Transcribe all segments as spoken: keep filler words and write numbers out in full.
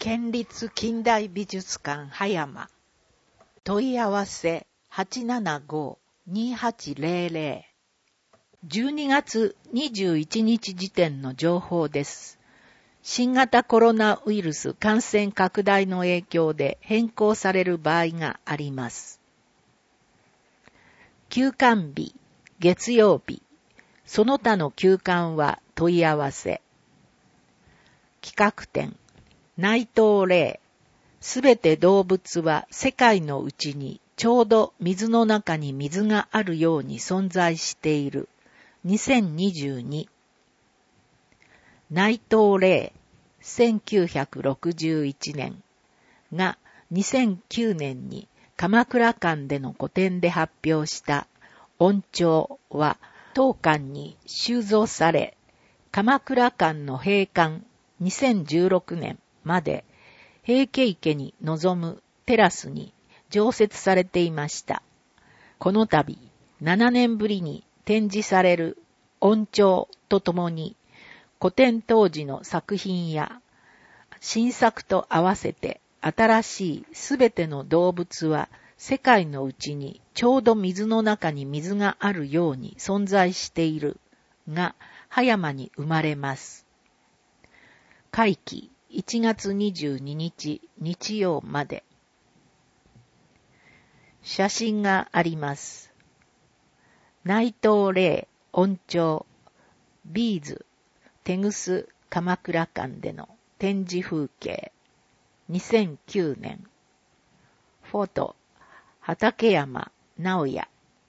県立近代美術館葉山問い合わせ はちななご にはちぜろぜろ じゅうにがつにじゅういちにち時点の情報です。新型コロナウイルス感染拡大の影響で変更される場合があります。休館日、月曜日、その他の休館は問い合わせ。企画展、内藤霊、すべて動物は世界のうちにちょうど水の中に水があるように存在している。にせんにじゅうに。内藤霊、せんきゅうひゃくろくじゅういちねんがにせんきゅうねんに鎌倉館での個展で発表した音調は当館に収蔵され、鎌倉館の閉館にせんじゅうろくねんまで平家池に臨むテラスに常設されていました。この度、ななねんぶりに展示される音調とともに、個展当時の作品や新作と合わせて新しいすべての動物は世界のうちにちょうど水の中に水があるように存在しているが葉山に生まれます。会期いちがつにじゅうににち日曜まで。写真があります。内藤霊音調ビーズテグス鎌倉館での展示風景にせんきゅうねん。フォト畠山直也。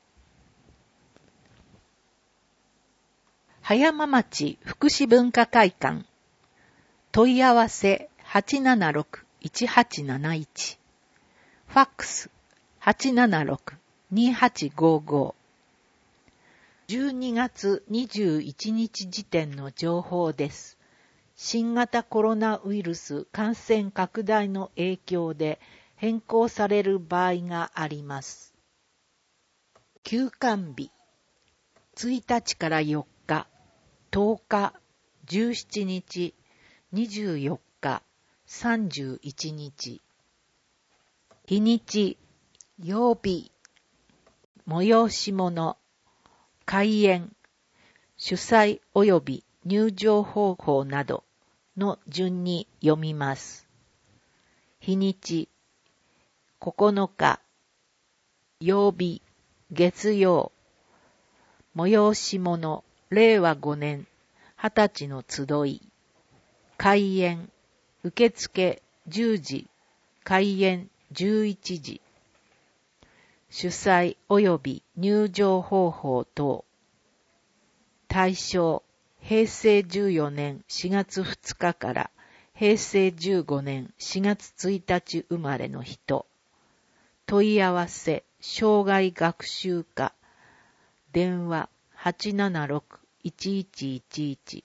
葉山町福祉文化会館問い合わせ はちななろく いちはちなないち ファックス はちななろく にはちごご。じゅうにがつにじゅういちにち時点の情報です。新型コロナウイルス感染拡大の影響で変更される場合があります。休館日ついたちからよっか、とおか、じゅうしちにち、にじゅうよっか、さんじゅういちにち。日にち、曜日、催し物、開演、主催及び入場方法などの順に読みます。日にち、ここのか、曜日、月曜、催し物、れいわごねん、はたちの集い、開演、受付じゅうじ、開演じゅういちじ、主催及び入場方法等、対象、へいせいじゅうよねんしがつふつかからへいせいじゅうごねんしがつついたち生まれの人、問い合わせ、障害学習課、電話 はちななろく いちいちいちいち。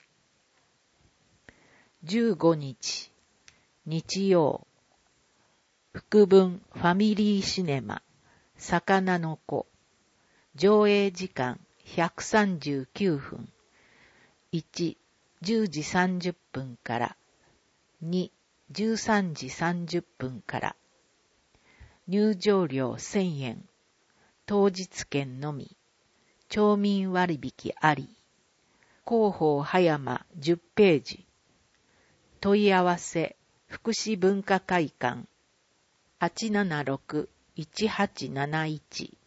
じゅうごにち、日曜、福文ファミリーシネマ、魚の子、上映時間ひゃくさんじゅうきゅうふん、いち、じゅうじさんじゅっぷんから、に、じゅうさんじさんじゅっぷんから、入場料せんえん、当日券のみ、町民割引あり、広報葉山じゅっページ、問い合わせ、福祉文化会館、はちななろく いちはちなないち。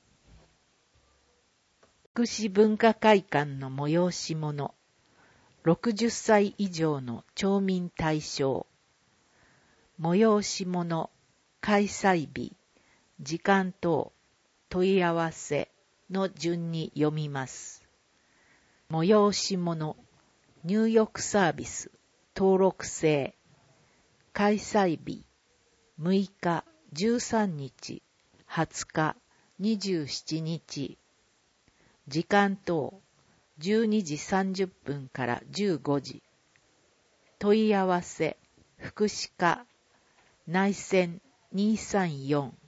福祉文化会館の催し物、ろくじゅっさい以上の町民対象、催し物、開催日、時間等、問い合わせの順に読みます。催し物、入浴サービス、登録制、開催日、むいか、じゅうさんにち、はつか、にじゅうしちにち、時間等、じゅうにじさんじゅっぷんからじゅうごじ、問い合わせ、福祉課、内線にさんよん、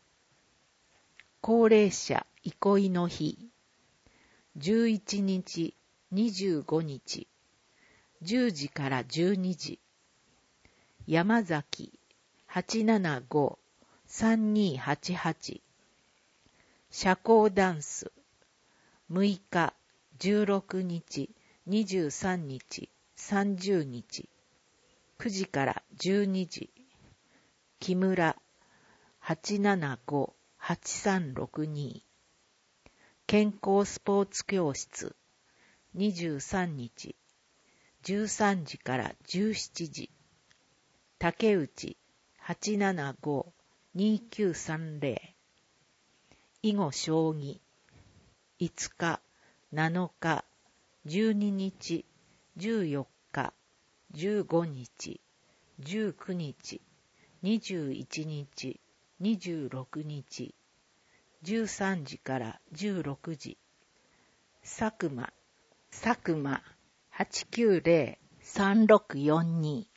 高齢者憩いの日、じゅういちにち、にじゅうごにち、じゅうじからじゅうにじ、 山崎 はちななご さんにはちはち、社交ダンスむいか、じゅうろくにち、にじゅうさんにち、さんじゅうにち、くじからじゅうにじ、木村 はちななご はちさんろくに、健康スポーツ教室にじゅうさんにち、じゅうさんじからじゅうしちじ、竹内 はちななご にきゅうさんぜろ、囲碁将棋いつか、なのか、じゅうににち、じゅうよっか、じゅうごにち、じゅうくにち、にじゅういちにち、にじゅうろくにち、じゅうさんじからじゅうろくじ、佐久間、佐久間、はちきゅうぜろ さんろくよんに、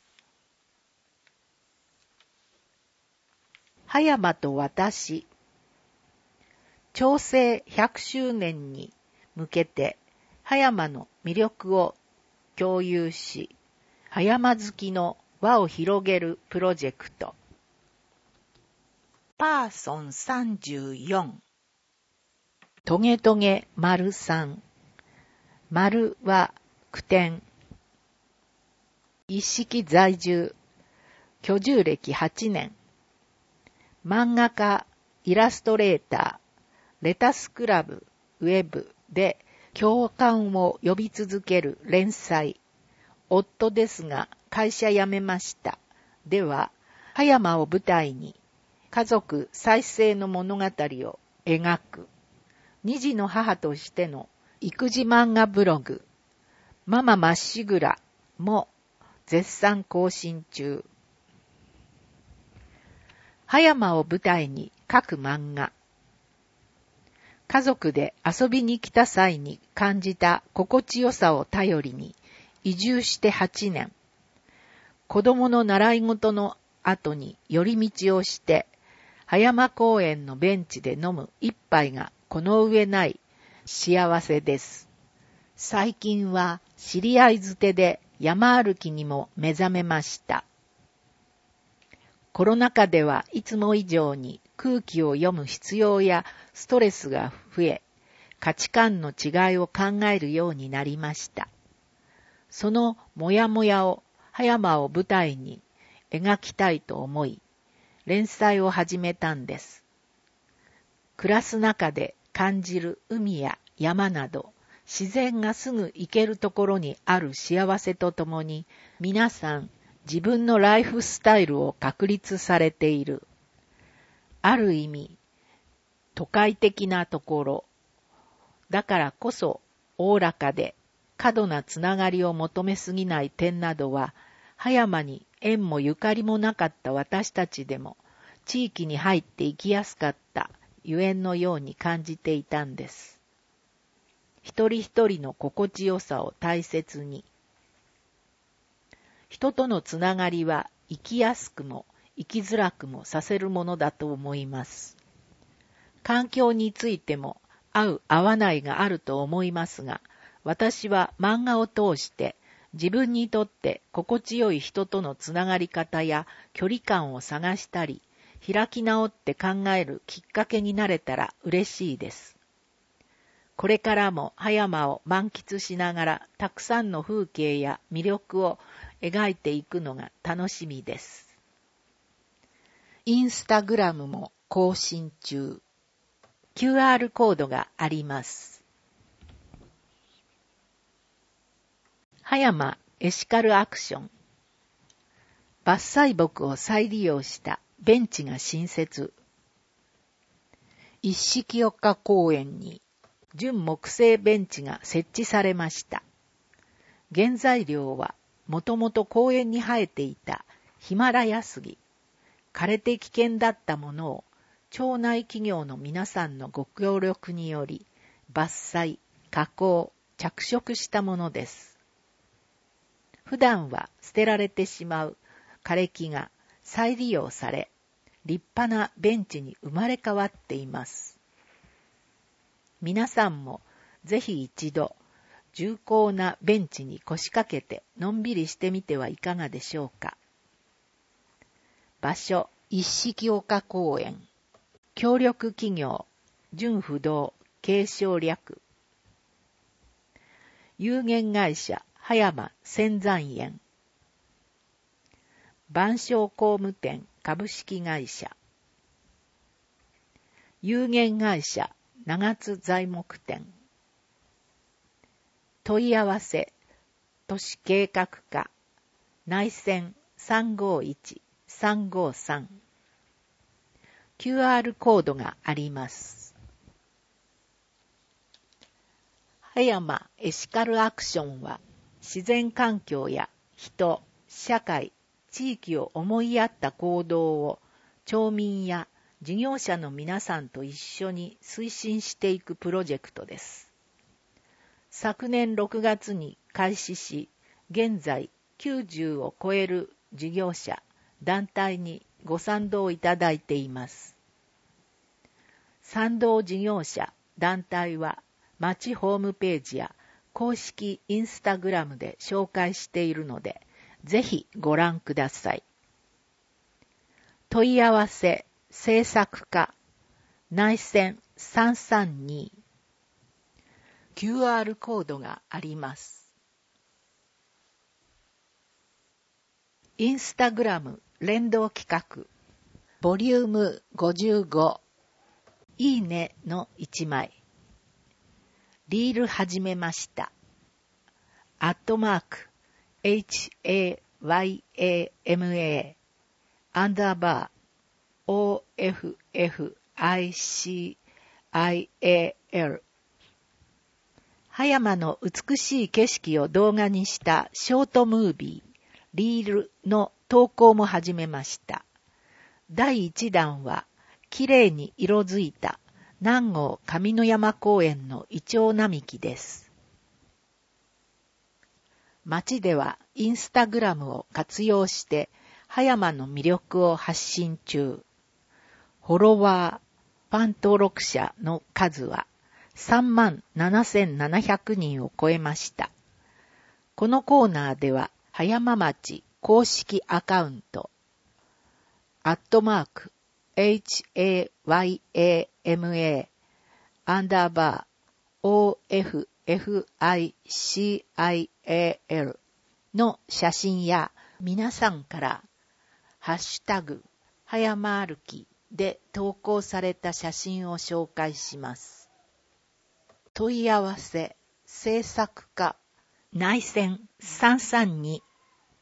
葉山と私、長征ひゃくしゅうねんに向けて葉山の魅力を共有し、葉山好きの輪を広げるプロジェクト。パーソンさんじゅうよん、トゲトゲ丸さん、丸は句点、一式在住、居住歴はちねん、漫画家、イラストレーター、レタスクラブ、ウェブで共感を呼び続ける連載、夫ですが会社辞めました。では、葉山を舞台に家族再生の物語を描く、二児の母としての育児漫画ブログ、ママまっしぐらも絶賛更新中。葉山を舞台に書く漫画。家族で遊びに来た際に感じた心地よさを頼りに移住してはちねん。子供の習い事の後に寄り道をして、葉山公園のベンチで飲む一杯がこの上ない幸せです。最近は知り合いづてで山歩きにも目覚めました。コロナ禍ではいつも以上に空気を読む必要やストレスが増え、価値観の違いを考えるようになりました。そのモヤモヤを葉山を舞台に描きたいと思い、連載を始めたんです。暮らす中で感じる海や山など、自然がすぐ行けるところにある幸せとともに、皆さん自分のライフスタイルを確立されている。ある意味、都会的なところ。だからこそ、おおらかで過度なつながりを求めすぎない点などは、葉山に縁もゆかりもなかった私たちでも、地域に入って生きやすかったゆえんのように感じていたんです。一人一人の心地よさを大切に。人とのつながりは生きやすくも生きづらくもさせるものだと思います。環境についても合う合わないがあると思いますが、私は漫画を通して自分にとって心地よい人とのつながり方や距離感を探したり、開き直って考えるきっかけになれたら嬉しいです。これからも葉山を満喫しながらたくさんの風景や魅力を描いていくのが楽しみです。インスタグラムも更新中。キューアール コードがあります。葉山エシカルアクション。伐採木を再利用したベンチが新設。一色岡公園に純木製ベンチが設置されました。原材料はもともと公園に生えていたヒマラヤ杉。枯れて危険だったものを町内企業の皆さんのご協力により伐採、加工、着色したものです。普段は捨てられてしまう枯れ木が再利用され、立派なベンチに生まれ変わっています。皆さんもぜひ一度、重厚なベンチに腰掛けてのんびりしてみてはいかがでしょうか。 場所、一色岡公園。協力企業、純不動、継承略。有限会社、葉山仙山園。万象工務店株式会社。有限会社、長津材木店。問い合わせ、都市計画課、内線 さんごいちさんごさん。キューアール コードがあります。葉山エシカルアクションは、自然環境や人、社会、地域を思いやった行動を町民や事業者の皆さんと一緒に推進していくプロジェクトです。昨年ろくがつに開始し、現在きゅうじゅうを超える事業者、団体にご賛同いただいています。賛同事業者、団体は町ホームページや公式インスタグラムで紹介しているので、ぜひご覧ください。問い合わせ、制作課、内線さんさんに。キューアール コードがあります。インスタグラム連動企画、ボリュームごじゅうご、いいねのいちまい。リール始めました。アットマーク、hayama、アンダーバー、official。葉山の美しい景色を動画にしたショートムービー、リールの投稿も始めました。だいいちだんは、きれいに色づいた南郷上野山公園のイチョウ並木です。町ではインスタグラムを活用して葉山の魅力を発信中。フォロワー、ファン登録者の数はさんまんななせんななひゃくにんを超えました。このコーナーでは葉山町公式アカウント、アットマーク、hayama、アンダーバー、official の写真や皆さんからハッシュタグ、葉山歩きで投稿された写真を紹介します。問い合わせ、制作課、内線さんさんに。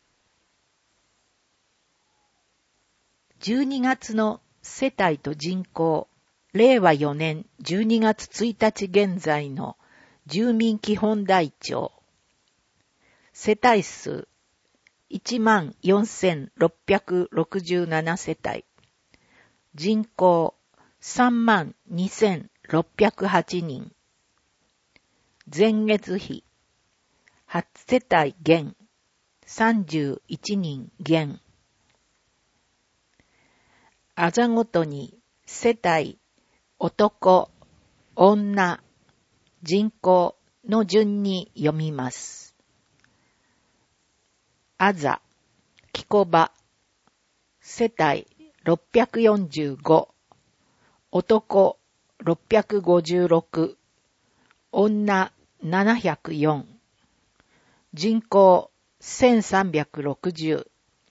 じゅうにがつの世帯と人口、れいわよねんじゅうにがつついたち現在の住民基本台帳。世帯数いちまんよんせんろっぴゃくろくじゅうなな世帯。人口さんまんにせんろっぴゃくはちにん。前月比はち世帯減、さんじゅういちにん減。あざごとに世帯、男、女、人口の順に読みます。あざ、きこば、世帯ろっぴゃくよんじゅうご、男ろっぴゃくごじゅうろく、女ななひゃくよん、人口せんさんびゃくろくじゅう。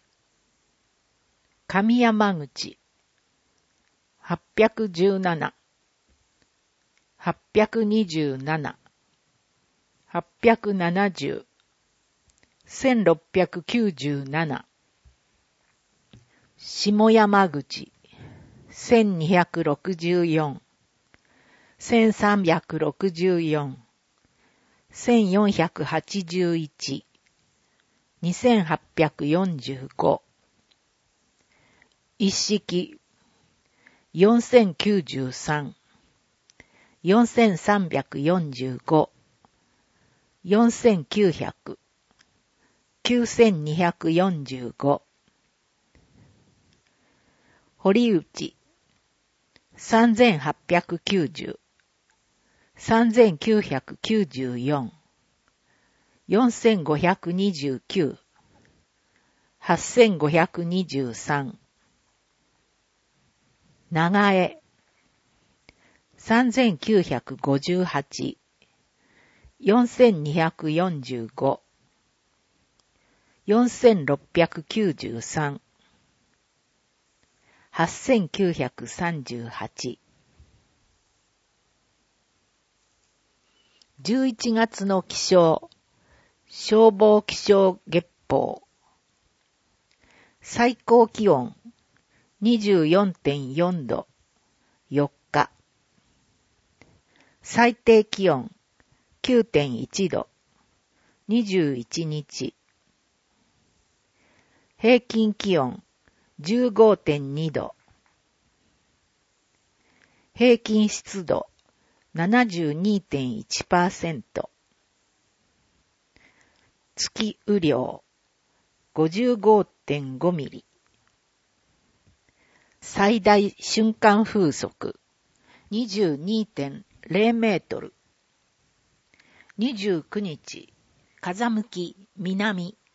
上山口はっぴゃくじゅうなな、はっぴゃくにじゅうなな、はっぴゃくななじゅう、せんろっぴゃくきゅうじゅうなな。下山口せんにひゃくろくじゅうよん、せんさんびゃくろくじゅうよん、せんよんひゃくはちじゅういち、にせんはっぴゃくよんじゅうご。一式よんせんきゅうじゅうさん、よんせんさんびゃくよんじゅうご、よんせんきゅうひゃく、きゅうせんにひゃくよんじゅうご。堀内さんぜんはっぴゃくきゅうじゅう、さんぜんきゅうひゃくきゅうじゅうよん、よんせんごひゃくにじゅうきゅう、はっせんごひゃくにじゅうさん。 長江さんぜんきゅうひゃくごじゅうはち、よんせんにひゃくよんじゅうご、よんせんろっぴゃくきゅうじゅうさん、はっせんきゅうひゃくさんじゅうはち。じゅういちがつの気象、消防気象月報。最高気温 にじゅうよんてんよん 度、よっか。最低気温 きゅうてんいち 度、にじゅういちにち。平均気温 じゅうごてんに 度。平均湿度 ななじゅうにてんいちパーセント。月雨量 ごじゅうごてんご ミリ。最大瞬間風速 にじゅうにてんゼロ メートル。にじゅうくにち、風向き南。